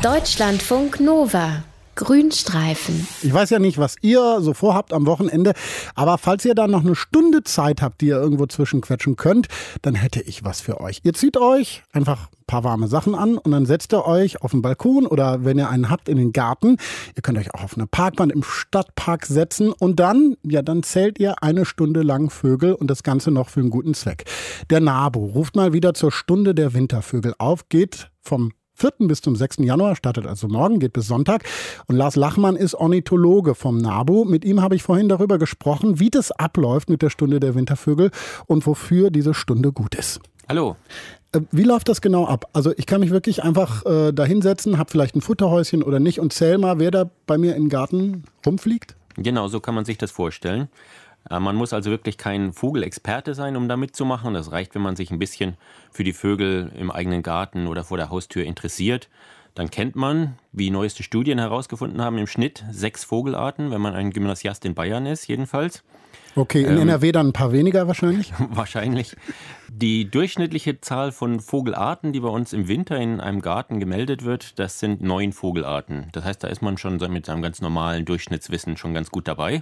Deutschlandfunk Nova. Grünstreifen. Ich weiß ja nicht, was ihr so vorhabt am Wochenende, aber falls ihr da noch eine Stunde Zeit habt, die ihr irgendwo zwischenquetschen könnt, dann hätte ich was für euch. Ihr zieht euch einfach ein paar warme Sachen an und dann setzt ihr euch auf den Balkon oder wenn ihr einen habt in den Garten. Ihr könnt euch auch auf eine Parkbank im Stadtpark setzen und dann zählt ihr eine Stunde lang Vögel und das Ganze noch für einen guten Zweck. Der NABU ruft mal wieder zur Stunde der Wintervögel auf, geht vom 4. bis zum 6. Januar, startet also morgen, geht bis Sonntag. Und Lars Lachmann ist Ornithologe vom NABU. Mit ihm habe ich vorhin darüber gesprochen, wie das abläuft mit der Stunde der Wintervögel und wofür diese Stunde gut ist. Hallo. Wie läuft das genau ab? Also ich kann mich wirklich einfach da hinsetzen, habe vielleicht ein Futterhäuschen oder nicht und zähl mal, wer da bei mir im Garten rumfliegt? Genau, so kann man sich das vorstellen. Man muss also wirklich kein Vogelexperte sein, um da mitzumachen. Das reicht, wenn man sich ein bisschen für die Vögel im eigenen Garten oder vor der Haustür interessiert. Dann kennt man, wie neueste Studien herausgefunden haben, im Schnitt 6 Vogelarten, wenn man ein Gymnasiast in Bayern ist, jedenfalls. Okay, in NRW dann ein paar weniger wahrscheinlich? Wahrscheinlich. Die durchschnittliche Zahl von Vogelarten, die bei uns im Winter in einem Garten gemeldet wird, das sind 9 Vogelarten. Das heißt, da ist man schon mit seinem ganz normalen Durchschnittswissen schon ganz gut dabei.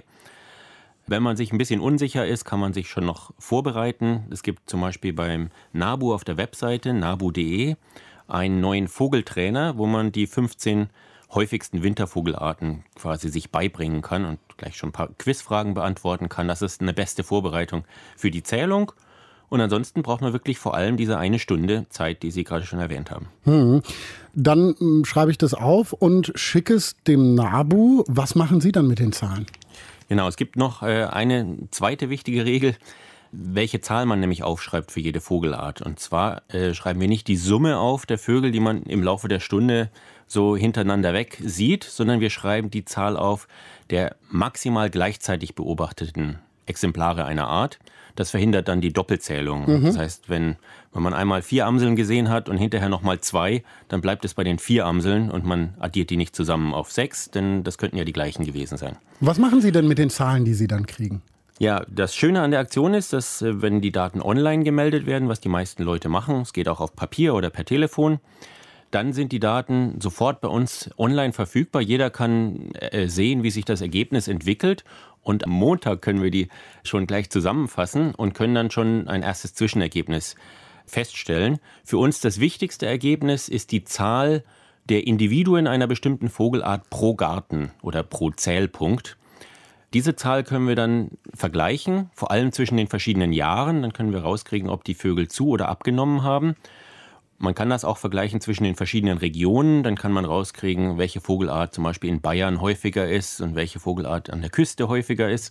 Wenn man sich ein bisschen unsicher ist, kann man sich schon noch vorbereiten. Es gibt zum Beispiel beim NABU auf der Webseite nabu.de einen neuen Vogeltrainer, wo man die 15 häufigsten Wintervogelarten quasi sich beibringen kann und gleich schon ein paar Quizfragen beantworten kann. Das ist eine beste Vorbereitung für die Zählung. Und ansonsten braucht man wirklich vor allem diese eine Stunde Zeit, die Sie gerade schon erwähnt haben. Dann schreibe ich das auf und schicke es dem NABU. Was machen Sie dann mit den Zahlen? Genau, es gibt noch eine zweite wichtige Regel, welche Zahl man nämlich aufschreibt für jede Vogelart. Und zwar schreiben wir nicht die Summe auf der Vögel, die man im Laufe der Stunde so hintereinander weg sieht, sondern wir schreiben die Zahl auf der maximal gleichzeitig beobachteten Exemplare einer Art. Das verhindert dann die Doppelzählung. Das heißt, wenn man einmal 4 Amseln gesehen hat und hinterher nochmal 2, dann bleibt es bei den 4 Amseln und man addiert die nicht zusammen auf 6, denn das könnten ja die gleichen gewesen sein. Was machen Sie denn mit den Zahlen, die Sie dann kriegen? Ja, das Schöne an der Aktion ist, dass wenn die Daten online gemeldet werden, was die meisten Leute machen, es geht auch auf Papier oder per Telefon, dann sind die Daten sofort bei uns online verfügbar. Jeder kann sehen, wie sich das Ergebnis entwickelt. Und am Montag können wir die schon gleich zusammenfassen und können dann schon ein erstes Zwischenergebnis feststellen. Für uns das wichtigste Ergebnis ist die Zahl der Individuen einer bestimmten Vogelart pro Garten oder pro Zählpunkt. Diese Zahl können wir dann vergleichen, vor allem zwischen den verschiedenen Jahren. Dann können wir rauskriegen, ob die Vögel zu- oder abgenommen haben. Man kann das auch vergleichen zwischen den verschiedenen Regionen. Dann kann man rauskriegen, welche Vogelart zum Beispiel in Bayern häufiger ist und welche Vogelart an der Küste häufiger ist.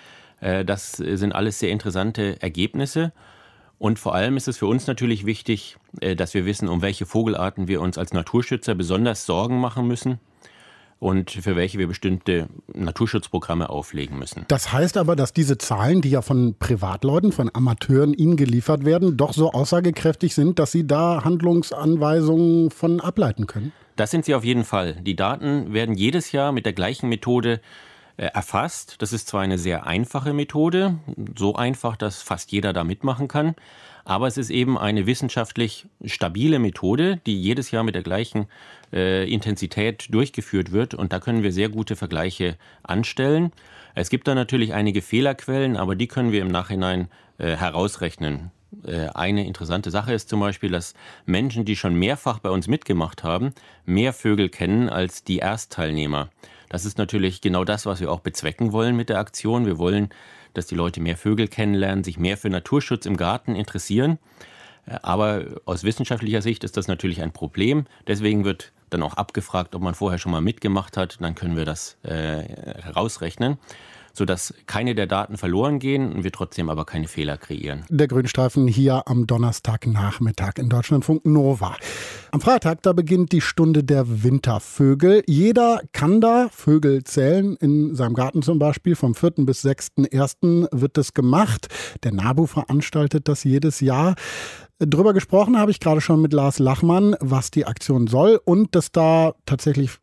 Das sind alles sehr interessante Ergebnisse. Und vor allem ist es für uns natürlich wichtig, dass wir wissen, um welche Vogelarten wir uns als Naturschützer besonders Sorgen machen müssen und für welche wir bestimmte Naturschutzprogramme auflegen müssen. Das heißt aber, dass diese Zahlen, die ja von Privatleuten, von Amateuren Ihnen geliefert werden, doch so aussagekräftig sind, dass Sie da Handlungsanweisungen von ableiten können? Das sind sie auf jeden Fall. Die Daten werden jedes Jahr mit der gleichen Methode erfasst. Das ist zwar eine sehr einfache Methode, so einfach, dass fast jeder da mitmachen kann, aber es ist eben eine wissenschaftlich stabile Methode, die jedes Jahr mit der gleichen Intensität durchgeführt wird und da können wir sehr gute Vergleiche anstellen. Es gibt da natürlich einige Fehlerquellen, aber die können wir im Nachhinein herausrechnen. Eine interessante Sache ist zum Beispiel, dass Menschen, die schon mehrfach bei uns mitgemacht haben, mehr Vögel kennen als die Erstteilnehmer. Das ist natürlich genau das, was wir auch bezwecken wollen mit der Aktion. Wir wollen, dass die Leute mehr Vögel kennenlernen, sich mehr für Naturschutz im Garten interessieren. Aber aus wissenschaftlicher Sicht ist das natürlich ein Problem. Deswegen wird dann auch abgefragt, ob man vorher schon mal mitgemacht hat. Dann können wir das herausrechnen, sodass keine der Daten verloren gehen und wir trotzdem aber keine Fehler kreieren. Der Grünstreifen hier am Donnerstagnachmittag in Deutschlandfunk Nova. Am Freitag, da beginnt die Stunde der Wintervögel. Jeder kann da Vögel zählen, in seinem Garten zum Beispiel. Vom 4. bis 6.1. wird das gemacht. Der NABU veranstaltet das jedes Jahr. Drüber gesprochen habe ich gerade schon mit Lars Lachmann, was die Aktion soll und dass da tatsächlich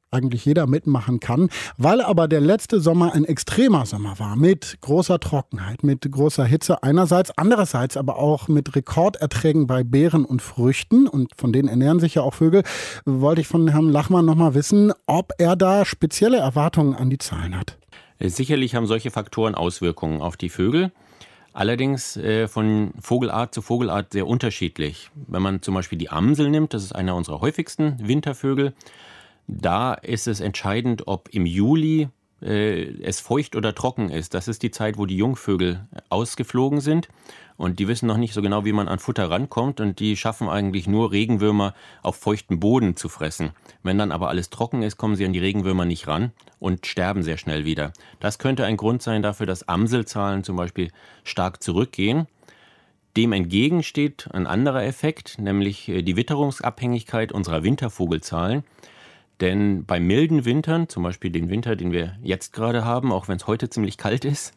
eigentlich jeder mitmachen kann. Weil aber der letzte Sommer ein extremer Sommer war, mit großer Trockenheit, mit großer Hitze einerseits, andererseits aber auch mit Rekorderträgen bei Beeren und Früchten, und von denen ernähren sich ja auch Vögel, wollte ich von Herrn Lachmann nochmal wissen, ob er da spezielle Erwartungen an die Zahlen hat. Sicherlich haben solche Faktoren Auswirkungen auf die Vögel. Allerdings von Vogelart zu Vogelart sehr unterschiedlich. Wenn man zum Beispiel die Amsel nimmt, das ist einer unserer häufigsten Wintervögel, da ist es entscheidend, ob im Juli es feucht oder trocken ist. Das ist die Zeit, wo die Jungvögel ausgeflogen sind. Und die wissen noch nicht so genau, wie man an Futter rankommt. Und die schaffen eigentlich nur, Regenwürmer auf feuchtem Boden zu fressen. Wenn dann aber alles trocken ist, kommen sie an die Regenwürmer nicht ran und sterben sehr schnell wieder. Das könnte ein Grund sein dafür, dass Amselzahlen zum Beispiel stark zurückgehen. Dem entgegen steht ein anderer Effekt, nämlich die Witterungsabhängigkeit unserer Wintervogelzahlen. Denn bei milden Wintern, zum Beispiel den Winter, den wir jetzt gerade haben, auch wenn es heute ziemlich kalt ist,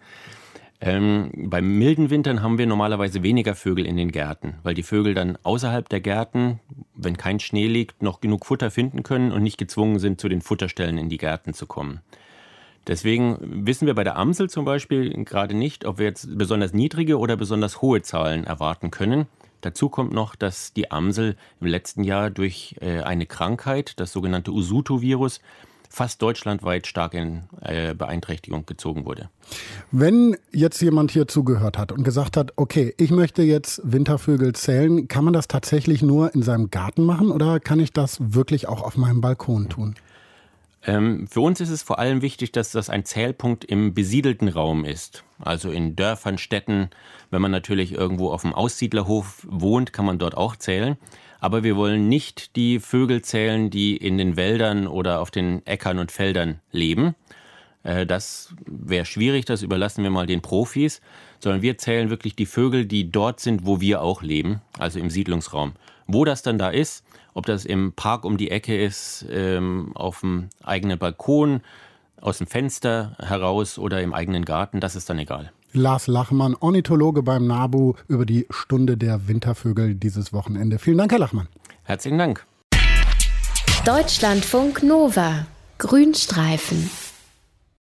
bei milden Wintern haben wir normalerweise weniger Vögel in den Gärten, weil die Vögel dann außerhalb der Gärten, wenn kein Schnee liegt, noch genug Futter finden können und nicht gezwungen sind, zu den Futterstellen in die Gärten zu kommen. Deswegen wissen wir bei der Amsel zum Beispiel gerade nicht, ob wir jetzt besonders niedrige oder besonders hohe Zahlen erwarten können. Dazu kommt noch, dass die Amsel im letzten Jahr durch eine Krankheit, das sogenannte Usutu-Virus, fast deutschlandweit stark in Beeinträchtigung gezogen wurde. Wenn jetzt jemand hier zugehört hat und gesagt hat, okay, ich möchte jetzt Wintervögel zählen, kann man das tatsächlich nur in seinem Garten machen oder kann ich das wirklich auch auf meinem Balkon tun? Für uns ist es vor allem wichtig, dass das ein Zählpunkt im besiedelten Raum ist. Also in Dörfern, Städten. Wenn man natürlich irgendwo auf dem Aussiedlerhof wohnt, kann man dort auch zählen. Aber wir wollen nicht die Vögel zählen, die in den Wäldern oder auf den Äckern und Feldern leben. Das wäre schwierig, das überlassen wir mal den Profis. Sondern wir zählen wirklich die Vögel, die dort sind, wo wir auch leben, also im Siedlungsraum. Wo das dann da ist, ob das im Park um die Ecke ist, auf dem eigenen Balkon, aus dem Fenster heraus oder im eigenen Garten, das ist dann egal. Lars Lachmann, Ornithologe beim NABU, über die Stunde der Wintervögel dieses Wochenende. Vielen Dank, Herr Lachmann. Herzlichen Dank. Deutschlandfunk Nova. Grünstreifen.